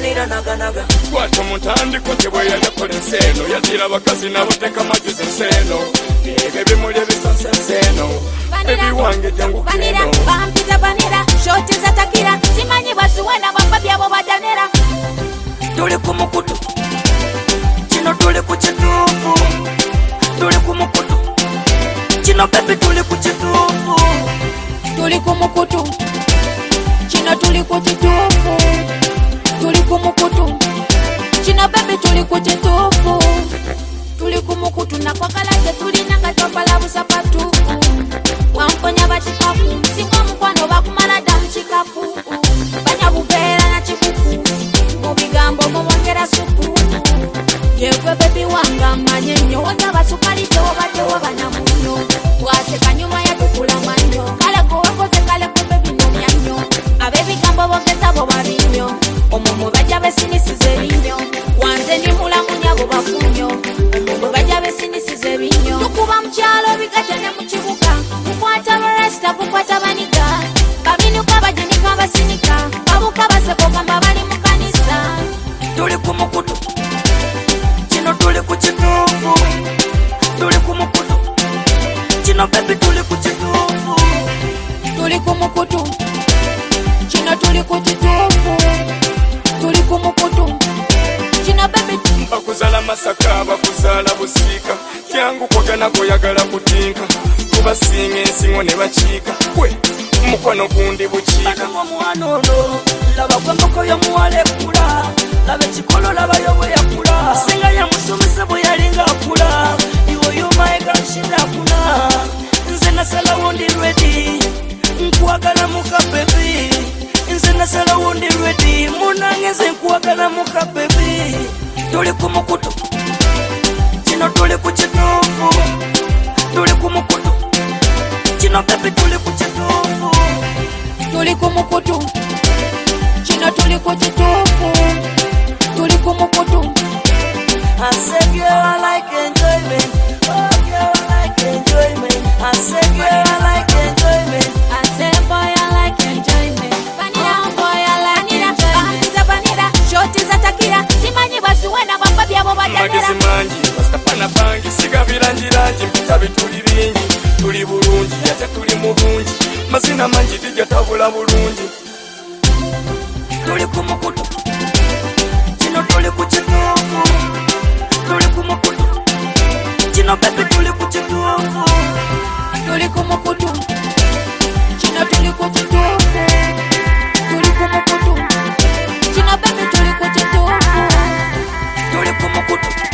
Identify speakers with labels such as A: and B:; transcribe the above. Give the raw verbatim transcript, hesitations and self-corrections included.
A: banira naga naga
B: Kwata mutandi kote bwe yakola enseno yatira bakazi nabo teka majuze enseno ebe bimuli ebisansa enseno ebiwange jangu
C: banira bampiza banira shoti zatakira simanyi basuwena bapa byabo badanira
A: tuli ku mukutu kino tuli ku kituufu tuli ku mukutu kino bebe tuli ku kituufu
C: tuli ku mukutu kino tuli ku kituufu tuli ku mukutu kino bebe tuli ku kituufu tuli ku mukutu nakwagala gye tulina nga topala busapatu wamponya bakikapu singa omukwano bakumala ddamu kikapu banya bubeera na kikuku mu bigambo mubongera supu yegwe bebi wanga manye nnyo wondaba sukali tewobaddewo banamunyo bwaseka nyuma yatukula manyo kale gowakoze kale kwe bebi nomya nnyo ab'ebigambo bogeza bo babi nnyo omwo bajja besinisiza erinnyo wanze ndi mulamunya bo bafunyo omwo bajja besinisiza erinnyo tukuba mu kyalo bigate ne mu kibuga kukwata barasita kukwata baniga babinuka bajinika basinika babuka baseko gamba bali mu kanisa
A: tuli ku mukutu kino tuli ku kituufu tuli ku mukutu kino bebi tuli ku kituufu
C: tuli ku mukutu kino tuli ku kituufu tuli ku mukutu kino bebi
B: bakuzala masaka bakuzala busika kyangu kwagana koyagala kutinka kubasinga ensingo ne bakiika kwe mukwano gundi bukiika
A: omwana ono laba gwemboko y'omuwala ekkula laba ekikolo labayo bwe yakula singa yamusomesa bwe yalinga akula iwe yomaeganshidakuna nze nasalawo ndi redi nkwagala muka bebi nze nasalawo ndi redi munange nze nkwagala muka bebi tuli ku mukutu kino tuli ku kituufu tuli ku mukutu kino bebi tuli ku kituufu
C: tuli ku mukutu kino tuli ku kituufu tuli ku mukutu
A: I said girl I like enjoyment. Oh girl I like enjoyment. I said girl I like enjoyment.
C: I said boy I like enjoyment. Vanilla boy I like enjoyment. Vanilla shoti zatakira simanyi basuwena bapa byabo badanira
B: magezi mangi bastapana bangi siga birangirangi mpita bituli bingi tuli bulungi ate tuli mulungi mazina mangi dijja tabula bulungi
A: tuli ku mukutu kino tuli ku kituufu tuli ku mukutu kino bebi tuli ku kituufu
C: tuli ku mukutu kino tuli ku kituufu tuli ku mukutu kino bebi tuli ku kituufu
A: tuli ku mukutu